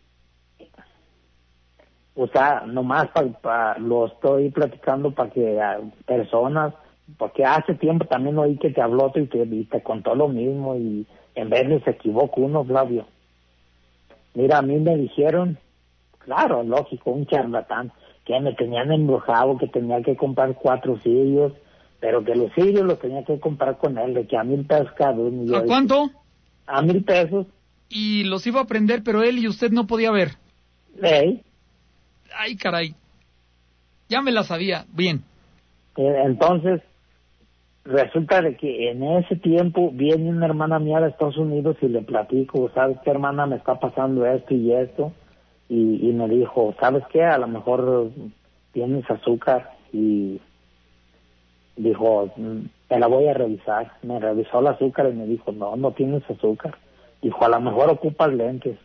o sea, nomás lo estoy platicando para que personas, porque hace tiempo también oí que te habló y te contó lo mismo, y en veces se equivoca uno, Flavio. Mira, a mí me dijeron, claro, lógico, un charlatán, que me tenían embrujado, que tenía que comprar 4 cirios, pero que los cirios los tenía que comprar con él, de que a 1,000 pesos cada uno. ¿A cuánto? A 1,000 pesos. Y los iba a prender, pero él y usted no podía ver. ¿Eh? Ay, caray. Ya me la sabía. Bien. Entonces, resulta de que en ese tiempo viene una hermana mía de Estados Unidos y le platico, ¿sabes qué, hermana? Me está pasando esto y esto. Y me dijo, ¿sabes qué? A lo mejor tienes azúcar. Y dijo, te la voy a revisar. Me revisó el azúcar y me dijo, no tienes azúcar. Dijo, a lo mejor ocupas lentes.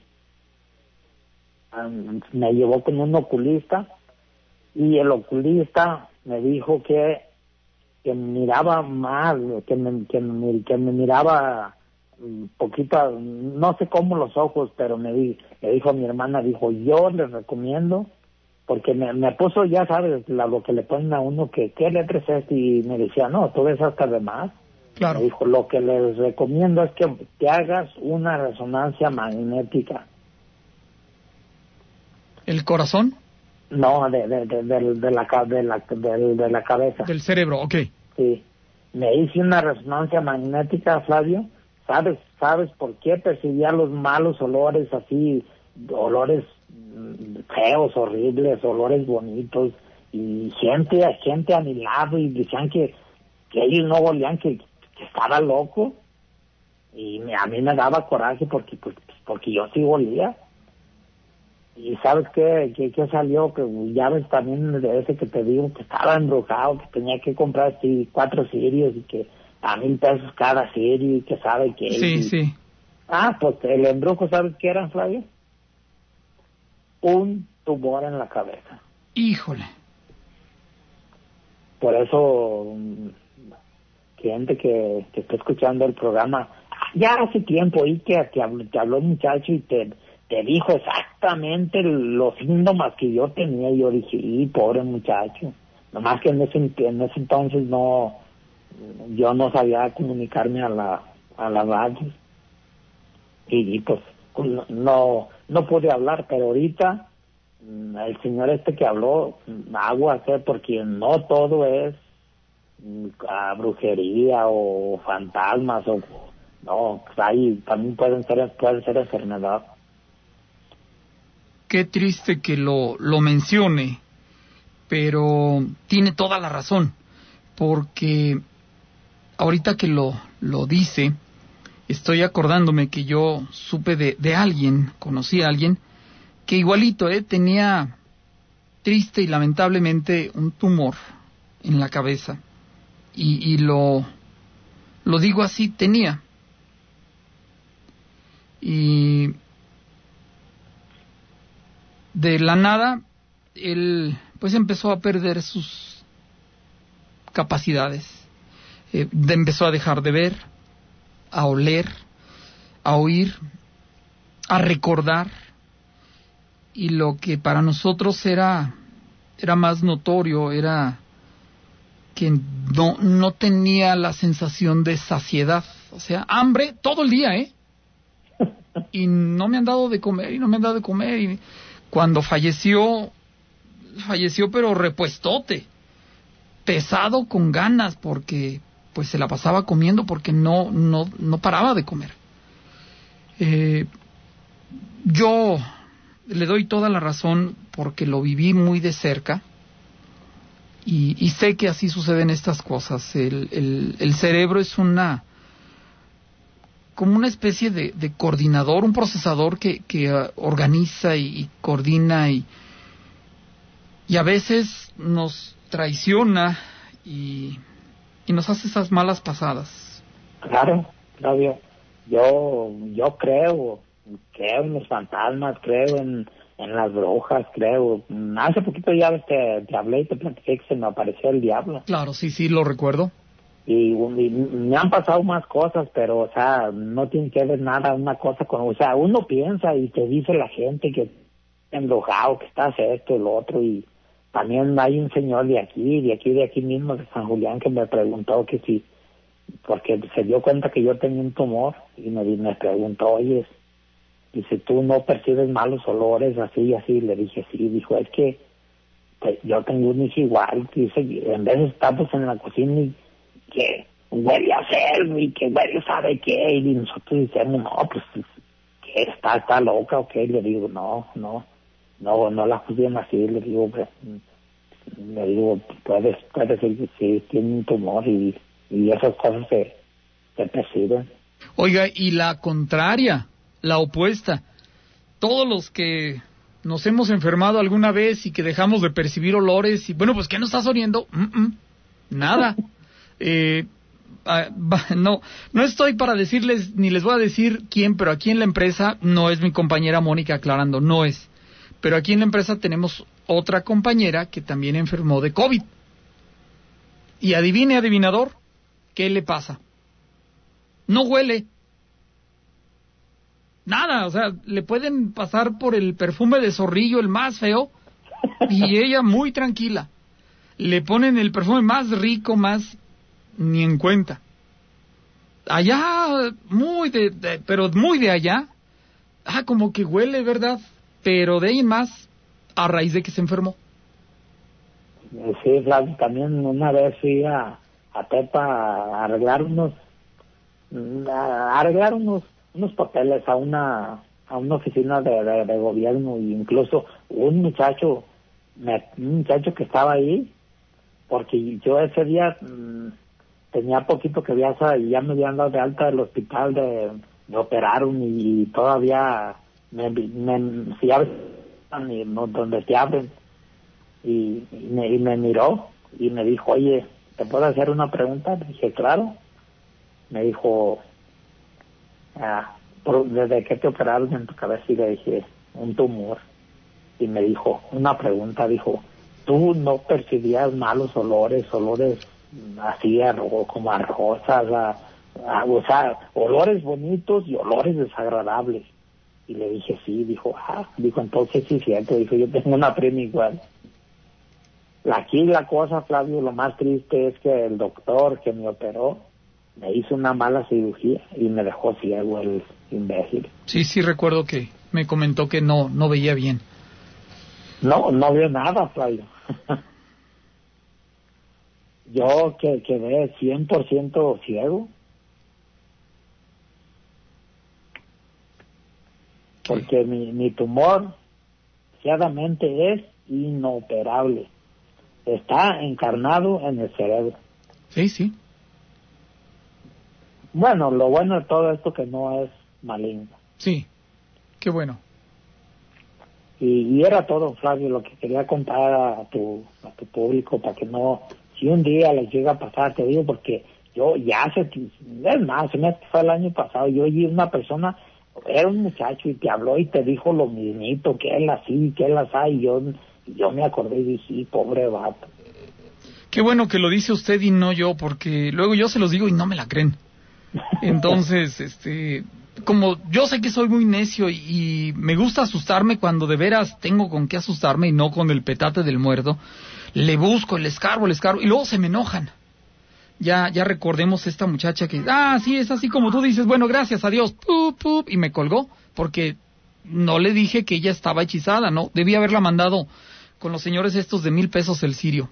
Me llevó con un oculista y el oculista me dijo que miraba mal, que me miraba un poquito, no sé cómo los ojos, pero le dijo a mi hermana, dijo, yo les recomiendo, porque me puso, ya sabes, lo que le ponen a uno, que ¿qué letra es esta? Y me decía, no, tú ves hasta de más. Claro. Me dijo, lo que les recomiendo es que te hagas una resonancia magnética. ¿El corazón? No, de la cabeza. Del cerebro, ok. Sí. Me hice una resonancia magnética, Flavio. ¿Sabes por qué percibía los malos olores así? Olores feos, horribles, olores bonitos. Y gente a mi lado y decían que ellos no olían, que estaba loco. Y a mí me daba coraje porque yo sí olía. Y ¿sabes qué salió? Que ya ves también de ese que te digo, que estaba embrujado, que tenía que comprar 4 cirios y que a 1,000 pesos cada cirio y que sabe que... Sí. Ah, pues el embrujo, ¿sabes qué era, Flavio? Un tumor en la cabeza. Híjole. Por eso, gente que está escuchando el programa, ya hace tiempo oí que te habló un muchacho y te dijo exactamente los síntomas que yo tenía. Y yo dije, pobre muchacho. Nomás que en ese entonces yo no sabía comunicarme a la radio. Y pues no pude hablar, pero ahorita el señor que habló, aguas, porque no todo es brujería o fantasmas, no, ahí también puede ser enfermedad. Qué triste que lo mencione, pero tiene toda la razón, porque ahorita que lo dice, estoy acordándome que yo supe de alguien, conocí a alguien, que igualito, tenía triste y lamentablemente un tumor en la cabeza, y lo digo así, tenía. Y de la nada, él pues empezó a perder sus capacidades. Empezó a dejar de ver, a oler, a oír, a recordar. Y lo que para nosotros era más notorio era que no tenía la sensación de saciedad. O sea, hambre todo el día, y no me han dado de comer, y cuando falleció pero repuestote, pesado, con ganas, porque pues se la pasaba comiendo, porque no paraba de comer. Yo le doy toda la razón porque lo viví muy de cerca y sé que así suceden estas cosas. El cerebro es como una especie de coordinador, un procesador que organiza y coordina y a veces nos traiciona y nos hace esas malas pasadas. Claro, Flavio. Yo creo en los fantasmas, creo en las brujas, creo. Hace poquito ya te hablé y te platiqué que se me apareció el diablo. Claro, sí, lo recuerdo. Y me han pasado más cosas, pero, o sea, no tiene que ver nada una cosa con... O sea, uno piensa y te dice la gente que embrujado, que estás esto y lo otro, y también hay un señor de aquí mismo, de San Julián, que me preguntó que si porque se dio cuenta que yo tenía un tumor y me preguntó, oye, dice, ¿tú no percibes malos olores así y así? Le dije, sí. Dijo, es que yo tengo un hijo igual. Dice, en vez estamos en la cocina y que huele a cerdo y que huele sabe qué, y nosotros decimos, no, pues, ¿qué? ¿Está loca o qué? Le digo, no la juzguen así. Le digo, puede ser que sí tiene un tumor y esas cosas se perciben. Oiga, y la contraria, la opuesta, todos los que nos hemos enfermado alguna vez y que dejamos de percibir olores y bueno, pues ¿qué nos estás oliendo? Nada. No estoy para decirles ni les voy a decir quién, pero aquí en la empresa no es mi compañera Mónica aclarando, no es. Pero aquí en la empresa tenemos otra compañera que también enfermó de COVID. Y adivine, adivinador, ¿qué le pasa? No huele. Nada, o sea, le pueden pasar por el perfume de zorrillo, el más feo, y ella muy tranquila. Le ponen el perfume más rico, más ni en cuenta. Allá, pero muy de allá, como que huele, ¿verdad? Pero de ahí en más, a raíz de que se enfermó. Sí, Flavio, también una vez fui a Tepa a arreglar unos papeles a una oficina de gobierno, y incluso un muchacho que estaba ahí, porque yo ese día tenía poquito que viajar y ya me habían dado de alta del hospital, me operaron y todavía si abren donde te abren, y me miró y me dijo, oye, ¿te puedo hacer una pregunta? Le dije, claro. Me dijo, ¿desde qué te operaron en tu cabeza? Y le dije, un tumor. Y me dijo, una pregunta, dijo, ¿tú no percibías malos olores así como a rosas, o sea, olores bonitos y olores desagradables? Y le dije, sí. Dijo, entonces sí es cierto. Dijo, yo tengo una prima igual. Aquí la cosa, Flavio, lo más triste es que el doctor que me operó me hizo una mala cirugía y me dejó ciego, el imbécil. Sí, recuerdo que me comentó que no veía bien. No veo nada, Flavio. Yo quedé 100% ciego. Porque mi tumor, desgraciadamente, es inoperable. Está encarnado en el cerebro. Sí. Bueno, lo bueno de todo esto que no es maligno. Sí, qué bueno. Y era todo, Flavio, lo que quería contar a tu público, para que no, si un día les llega a pasar, te digo, porque yo es más, se me fue el año pasado, yo oí una persona, era un muchacho y te habló y te dijo lo mismito, que él así, que él así, y yo me acordé y dije, pobre vato. Qué bueno que lo dice usted y no yo, porque luego yo se los digo y no me la creen. Entonces, como yo sé que soy muy necio y me gusta asustarme cuando de veras tengo con qué asustarme y no con el petate del muerto, le busco, le escarbo y luego se me enojan. Ya recordemos esta muchacha que, sí, es así como tú dices, bueno, gracias a Dios, y me colgó, porque no le dije que ella estaba hechizada, ¿no? Debía haberla mandado con los señores estos de $1,000 el cirio.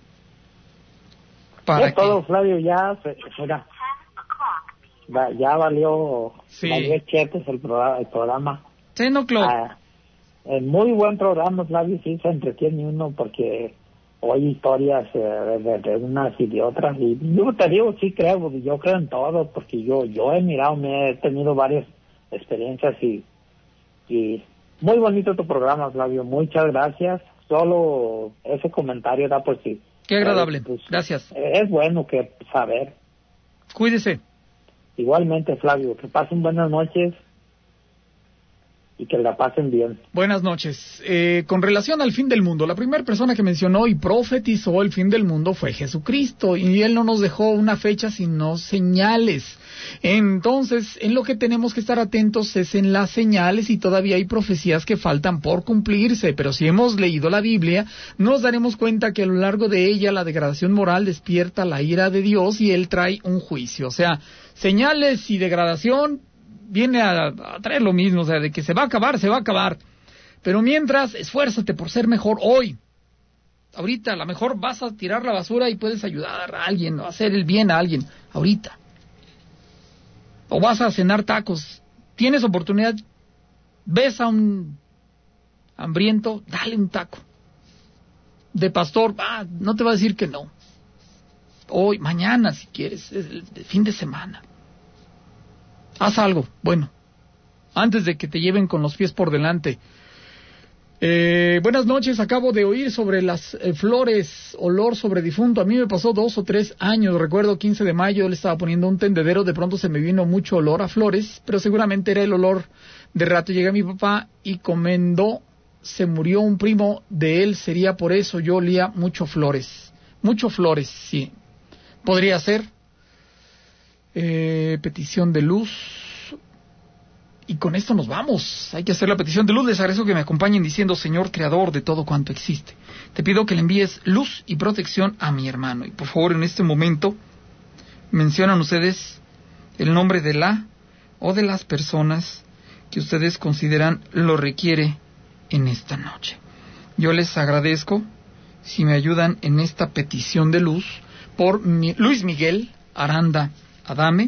Todo, Flavio, ya, mira, ya valió, valió cheques el programa. Sí, no, claro. Muy buen programa, Flavio, sí, se entretiene uno porque oye historias de unas y de otras, y yo te digo, yo creo en todo, porque yo he tenido varias experiencias y muy bonito tu programa, Flavio, muchas gracias. Solo ese comentario da por sí. Qué agradable, gracias. Es bueno que saber. Cuídese. Igualmente, Flavio, que pasen buenas noches y que la pasen bien. Buenas noches. Con relación al fin del mundo, la primera persona que mencionó y profetizó el fin del mundo fue Jesucristo, y Él no nos dejó una fecha sino señales. Entonces, en lo que tenemos que estar atentos es en las señales, y todavía hay profecías que faltan por cumplirse, pero si hemos leído la Biblia, nos daremos cuenta que a lo largo de ella la degradación moral despierta la ira de Dios y Él trae un juicio. O sea, señales y degradación viene a traer lo mismo, o sea, de que se va a acabar. Pero mientras, esfuérzate por ser mejor hoy. Ahorita, a lo mejor vas a tirar la basura y puedes ayudar a alguien, o hacer el bien a alguien, ahorita. O vas a cenar tacos, tienes oportunidad, ves a un hambriento, dale un taco. De pastor, no te va a decir que no. Hoy, mañana si quieres, es el fin de semana. Haz algo, bueno, antes de que te lleven con los pies por delante. Buenas noches, acabo de oír sobre las flores, olor sobre difunto. A mí me pasó 2 o 3 años, recuerdo 15 de mayo, le estaba poniendo un tendedero, de pronto se me vino mucho olor a flores, pero seguramente era el olor de rato. Llegué a mi papá y comentó, se murió un primo de él, sería por eso, yo olía mucho flores, sí, podría ser. Petición de luz, y con esto nos vamos. Hay que hacer la petición de luz. Les agradezco que me acompañen diciendo: Señor creador de todo cuanto existe, te pido que le envíes luz y protección a mi hermano. Y por favor, en este momento mencionan ustedes el nombre de la o de las personas que ustedes consideran lo requiere en esta noche. Yo les agradezco si me ayudan en esta petición de luz por Luis Miguel Aranda Adame,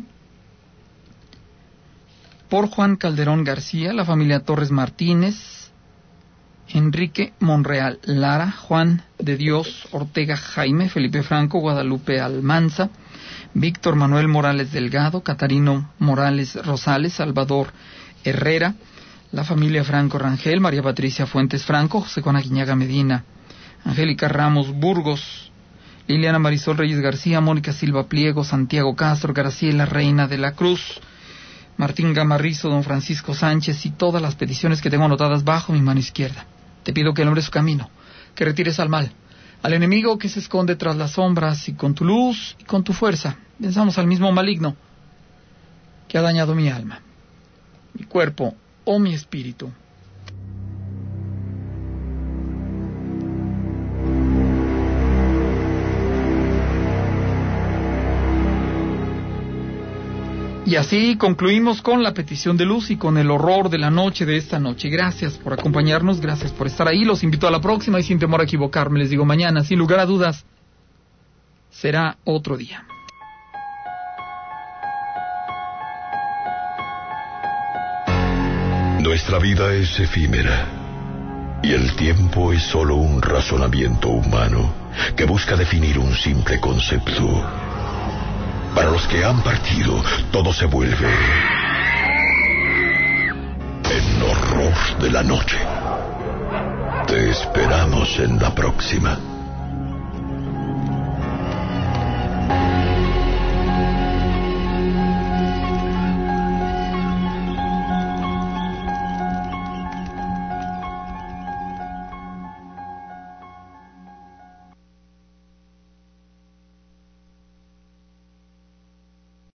por Juan Calderón García, la familia Torres Martínez, Enrique Monreal Lara, Juan de Dios Ortega Jaime, Felipe Franco, Guadalupe Almanza, Víctor Manuel Morales Delgado, Catarino Morales Rosales, Salvador Herrera, la familia Franco Rangel, María Patricia Fuentes Franco, José Juan Aguiñaga Medina, Angélica Ramos Burgos, Liliana Marisol Reyes García, Mónica Silva Pliego, Santiago Castro, Graciela Reina de la Cruz, Martín Gamarrizo, don Francisco Sánchez y todas las peticiones que tengo anotadas bajo mi mano izquierda. Te pido que alumbre su camino, que retires al mal, al enemigo que se esconde tras las sombras, y con tu luz y con tu fuerza venzamos al mismo maligno que ha dañado mi alma, mi cuerpo o mi espíritu. Y así concluimos con la petición de luz y con el horror de la noche de esta noche. Gracias por acompañarnos, gracias por estar ahí. Los invito a la próxima y sin temor a equivocarme, les digo mañana, sin lugar a dudas, será otro día. Nuestra vida es efímera y el tiempo es solo un razonamiento humano que busca definir un simple concepto. Para los que han partido, todo se vuelve en horror de la noche. Te esperamos en la próxima.